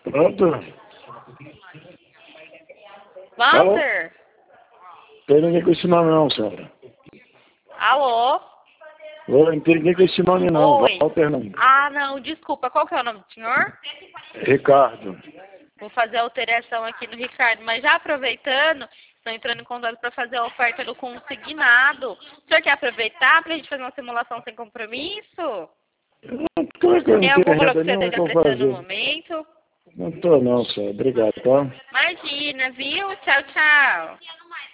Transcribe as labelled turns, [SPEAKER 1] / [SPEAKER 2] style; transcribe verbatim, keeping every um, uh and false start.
[SPEAKER 1] Pronto?
[SPEAKER 2] Walter?
[SPEAKER 1] Tem ninguém com esse nome não, senhora.
[SPEAKER 2] Alô?
[SPEAKER 1] Oi, não tem ninguém com esse nome não,
[SPEAKER 2] Oi.
[SPEAKER 1] Walter não.
[SPEAKER 2] Ah, não, desculpa. Qual que é o nome do senhor?
[SPEAKER 1] Ricardo.
[SPEAKER 2] Vou fazer a alteração aqui no Ricardo, mas já aproveitando, estou entrando em contato para fazer a oferta do consignado. O senhor quer aproveitar para a gente fazer uma simulação sem compromisso?
[SPEAKER 1] Como é que eu não
[SPEAKER 2] Tem
[SPEAKER 1] tenho
[SPEAKER 2] algum valor
[SPEAKER 1] renda
[SPEAKER 2] que você
[SPEAKER 1] nenhuma
[SPEAKER 2] esteja
[SPEAKER 1] pra
[SPEAKER 2] prestando no
[SPEAKER 1] fazer?
[SPEAKER 2] momento?
[SPEAKER 1] Não tô não, senhora. Obrigado, tá?
[SPEAKER 2] Imagina, viu? Tchau, tchau.